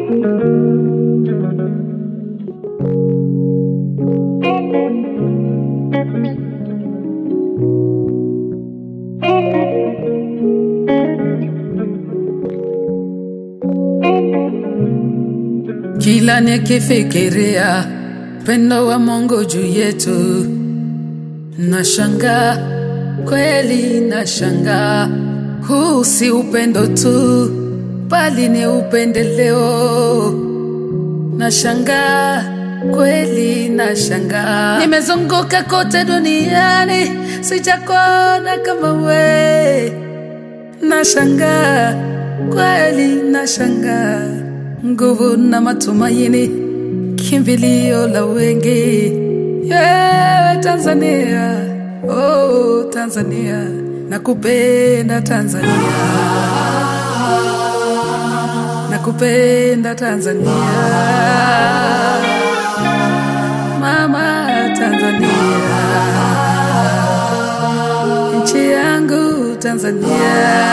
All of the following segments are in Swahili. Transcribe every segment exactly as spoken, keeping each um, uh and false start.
Kila nikifikiria pendo wa Mungu juu yetu, nashangaa kweli, nashangaa huu si upendo tu, bali ni upendeleo. Nashangaa kweli, nashangaa nimezunguka kote duniani, sijakuona kama we. Nashangaa kweli, nashangaa nguvu na matumaini, kimbilio la wengi. Yeah, Tanzania, oh Tanzania, nakupenda Tanzania, nakupenda Tanzania, mama Tanzania, nchi yangu Tanzania.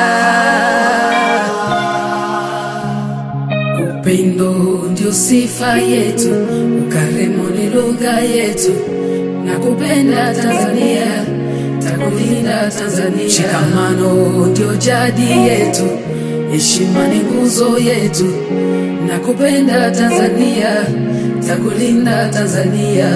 Upendo ndio sifa yetu, ukarimu ni lugha yetu. Nakupenda Tanzania, takulinda Tanzania. Shikamano ndio jadi yetu, heshima ni nguzo yetu. Nakupenda Tanzania, takulinda Tanzania.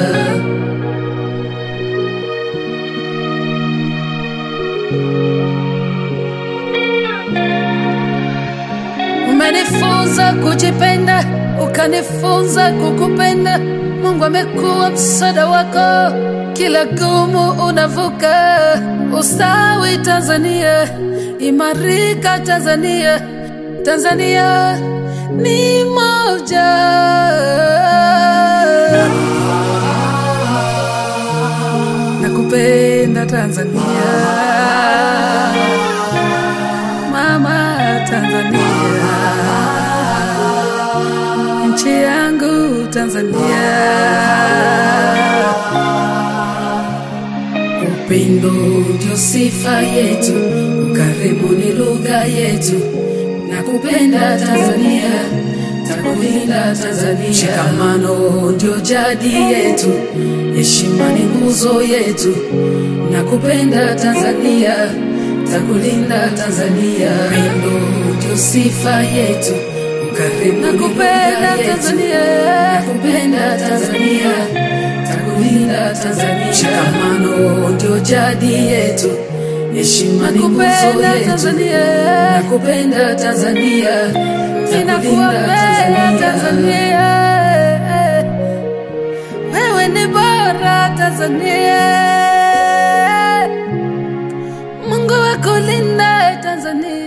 Umenifunza kujipenda, ukanifunza kukupenda. Mungu amekuwa msaada wako, kila gumu unavuka. Ustawi Tanzania, imarika Tanzania. Tanzania ni moja. Nakupenda Tanzania, mama Tanzania, nchi yangu Tanzania. Upendo ndio sifa yetu, ukarimu ni lugha yetu. Nakupenda Tanzania, takulinda Tanzania. Shikamano ndio jadi yetu, heshima ni nguzo yetu. Nakupenda Tanzania, takulinda Tanzania. Upendo ndio sifa yetu, ukarimu nakupenda Tanzania, nakupenda Tanzania, takulinda Tanzania. Shikamano ndio jadi yetu, heshima ni nguzo yetu. Nakupenda Tanzania, ninakuombea Tanzania. Wewe ni bora Tanzania, Mungu akulinde Tanzania.